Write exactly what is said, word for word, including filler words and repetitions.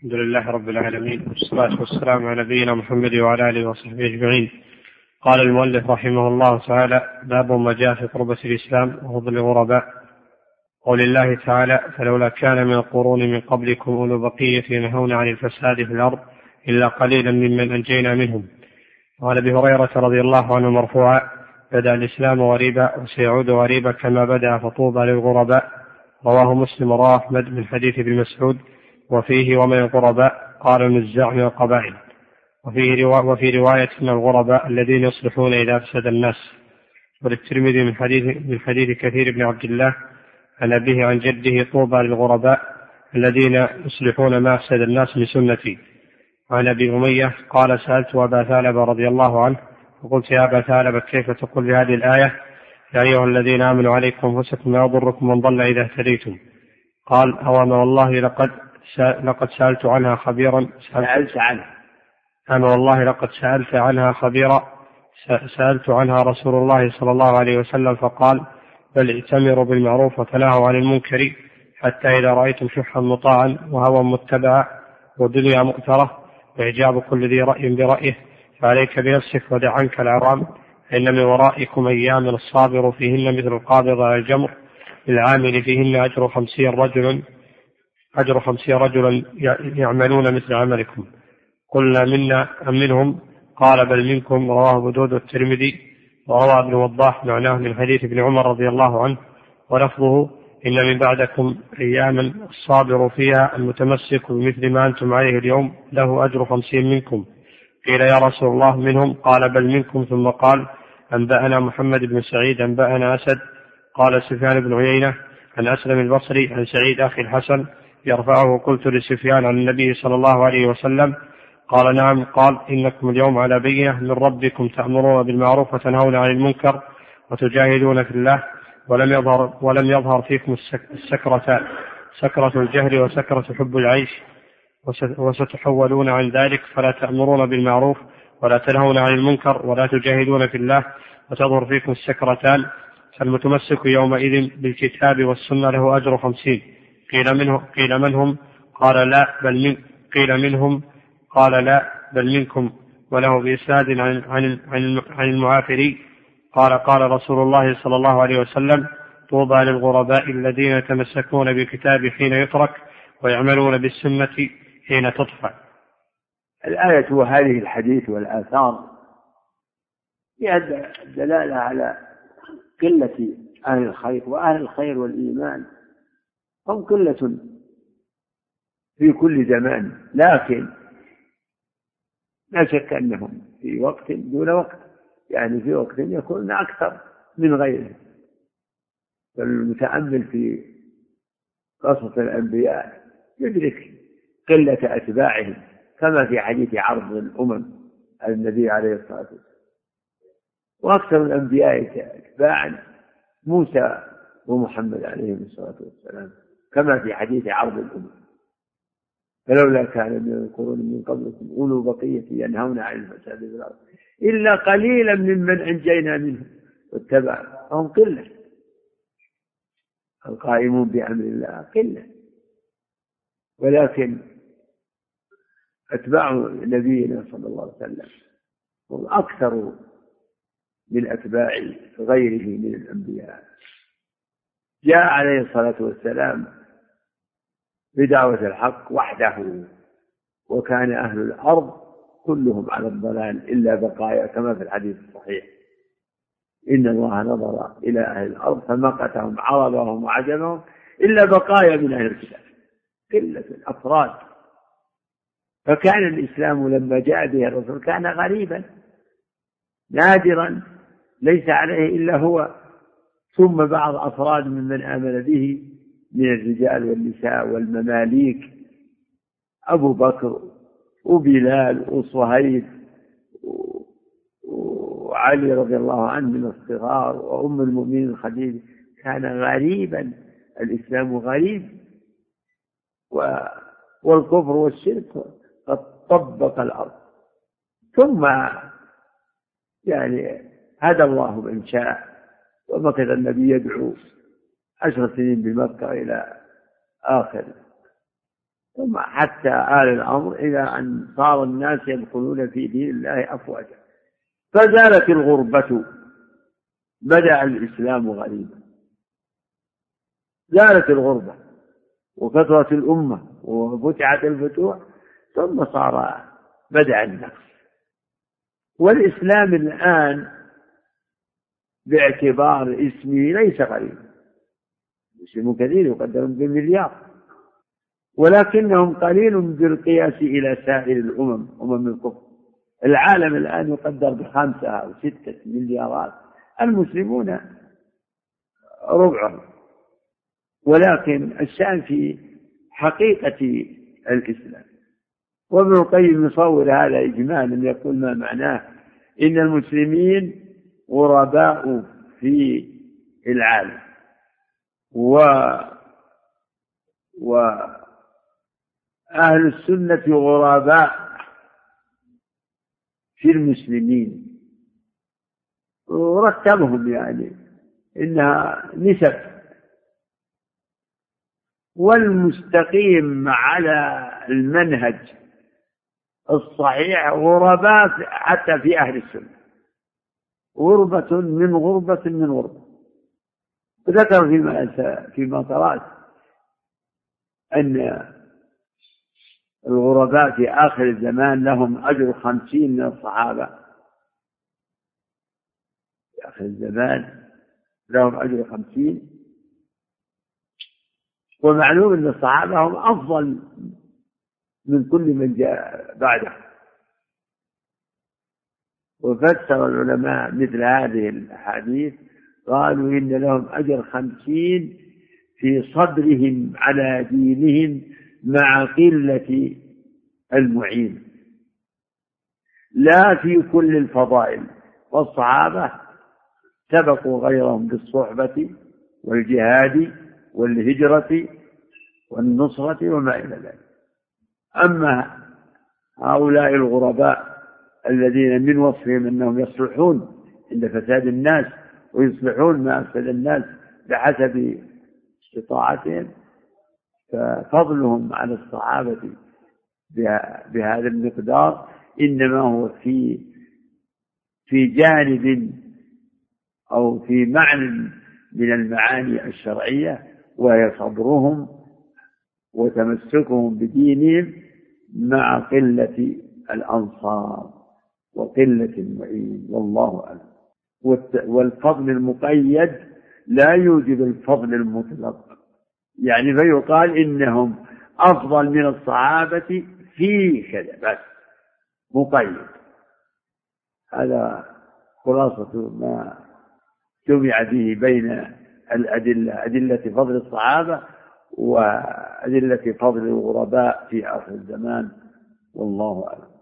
الحمد لله رب العالمين، والصلاة والسلام على نبينا محمد وعلى آله وصحبه أجمعين. قال المؤلف رحمه الله تعالى: باب ما جاء في قربة الإسلام وفضل الغرباء. قول الله تعالى: فلولا كان من القرون من قبلكم أولو بقية ينهون عن الفساد في الأرض إلا قليلا ممن أنجينا منهم. وعن أبي هريرة رضي الله عنه مرفوعا: بدأ الإسلام غريبا وسيعود غريبا كما بدأ فطوبى للغرباء. رواه مسلم ورواه أحمد من حديث ابن مسعود. وفيه: ومن الغرباء قال النزاع من القبائل. وفيه روا وفي رواية من الغرباء الذين يصلحون إذا أفسد الناس. وللترمذي من حديث من حديث كثير بن عبد الله عن أبيه عن جده: طوبى للغرباء الذين يصلحون ما أفسد الناس من سنتي. عن أبي أمية قال: سألت أبا ثعلب رضي الله عنه فقلت: يا أبا ثعلب، كيف تقول بهذه الآية: يا أيها الذين آمنوا عليكم أنفسكم لا يضركم من ضل إذا اهتديتم؟ قال: أوما والله لقد لقد سألت عنها خبيرا سألت عنها أنا والله لقد سألت عنها خبيرا سألت عنها رسول الله صلى الله عليه وسلم فقال: بل ائتمروا بالمعروف وتناهوا عن المنكر حتى إذا رأيتم شحا مطاعا وهوى متبعا ودنيا مؤثرة وإعجاب كل ذي رأي برأيه فعليك بنفسك ودع عنك العوام، إن من ورائكم أيام الصابر فيهن مثل القابض على الجمر للعامل فيهن أجر خمسين رجلا أجر خمسين رجلا يعملون مثل عملكم. قلنا: منا أم منهم؟ قال: بل منكم. رواه أبو داود والترمذي. وروى ابن وضاح معناه من حديث ابن عمر رضي الله عنه ولفظه: إن من بعدكم أياما الصابر فيها المتمسك بمثل ما أنتم عليه اليوم له أجر خمسين منكم. قيل: يا رسول الله منهم؟ قال: بل منكم. ثم قال: أنبأنا محمد بن سعيد أنبأنا أسد. قال سفيان بن عيينة عن أسلم البصري عن سعيد أخي الحسن يرفعه: قلت لسفيان عن النبي صلى الله عليه وسلم. قال: نعم. قال: إنكم اليوم على بينة من ربكم تأمرون بالمعروف وتنهون عن المنكر وتجاهدون في الله، ولم يظهر, ولم يظهر فيكم السكرتان، سكرة الجهل وسكرة حب العيش، وستحولون عن ذلك، فلا تأمرون بالمعروف ولا تنهون عن المنكر ولا تجاهدون في الله وتظهر فيكم السكرتان، فالمتمسك يومئذ بالكتاب والسنة له أجر خمسين. قيل منهم قيل منهم؟ قال: لا بل من قيل منهم؟ قال: لا بل منكم. وله بإسناد عن عن عن المعافري قال: قال رسول الله صلى الله عليه وسلم: طوبى للغرباء الذين يتمسكون بالكتاب حين يترك ويعملون بالسنة حين تطفى. الآية وهذه الحديث والآثار فيها الدلالة على قلة أهل الخير، وأهل الخير والإيمان هم قلة في كل زمان، لكن لا شك أنهم في وقت دون وقت، يعني في وقت يكون أكثر من غيره. فالمتأمل في قصص الأنبياء يدرك قلة أتباعهم، كما في حديث عرض الأمم على النبي عليه الصلاة والسلام. وأكثر الأنبياء أتباعا موسى ومحمد عليه الصلاة والسلام، كما في حديث عرض الأمم: فلولا كان من القرون من قبلكم أولو بقية ينهون عن الفساد في الأرض إلا قليلا ممن أنجينا منهم واتبع. هم قلة، القائمون بأمر الله قلة، ولكن أتباع نبينا صلى الله عليه وسلم هم أكثر من أتباع غيره من الأنبياء. جاء عليه الصلاة والسلام بدعوة الحق وحده، وكان أهل الأرض كلهم على الضلال إلا بقايا، كما في الحديث الصحيح: إن الله نظر إلى أهل الأرض فمقتهم عربهم وعجمهم إلا بقايا من أهل الكتاب، قلة الأفراد. فكان الإسلام لما جاء به الرسول كان غريبا نادرا ليس عليه إلا هو، ثم بعض أفراد ممن آمن به من الرجال والنساء والمماليك: أبو بكر وبلال وصهيب وعلي رضي الله عنه من الصغار، وأم المؤمنين خديجة. كان غريبا، الإسلام غريب، والكفر والشرك قد طبق الأرض. ثم يعني هدى الله من شاء، ومكث النبي يدعو عشر سنين بمكة إلى آخر ثم حتى آل الأمر إلى أن صار الناس يدخلون في دين الله أفواجا، فزالت الغربة، بدأ الإسلام غريبا، زالت الغربة وكثرت الأمة وفتحت الفتوح، ثم صار بدأ النقص. والإسلام الآن باعتبار اسمه ليس غريبا، مسلمون كثير يقدرون بالمليار، ولكنهم قليل بالقياس إلى سائر الأمم، أمم الكفر. العالم الآن يقدر بخمسة أو ستة مليارات، المسلمون ربعهم. ولكن الشأن في حقيقة الإسلام. وابن القيم يصور هذا إجمالا، يقول ما معناه إن المسلمين غرباء في العالم، و وأهل السنة غرباء في المسلمين، ورتبهم يعني إنها نسب. والمستقيم على المنهج الصحيح غرباء حتى في أهل السنة، غربة من غربة من غربة. ذكر فيما فيما قرأت أن الغرباء في آخر الزمان لهم أجر خمسين من الصحابة، في آخر الزمان لهم أجر خمسين. ومعلوم أن الصحابة هم أفضل من كل من جاء بعده. وفسر العلماء مثل هذه الأحاديث، قالوا إن لهم أجر خمسين في صبرهم على دينهم مع قلة المعين، لا في كل الفضائل. والصحابة سبقوا غيرهم بالصحبة والجهاد والهجرة والنصرة وما إلى ذلك. أما هؤلاء الغرباء الذين من وصفهم أنهم يصلحون عند فساد الناس ويصلحون ما أفسد الناس بحسب استطاعتهم، ففضلهم على الصحابة بهذا المقدار إنما هو في في جانب أو في معنى من المعاني الشرعية، وهي صبرهم وتمسكهم بدينهم مع قلة الأنصار وقلة المعين، والله أعلم. والفضل المقيد لا يوجب الفضل المطلق، يعني فيقال إنهم أفضل من الصحابة في كذا بس مقيد. هذا خلاصة ما جمع به بين الأدلة، أدلة فضل الصحابة وأدلة فضل الغرباء في آخر الزمان، والله أعلم.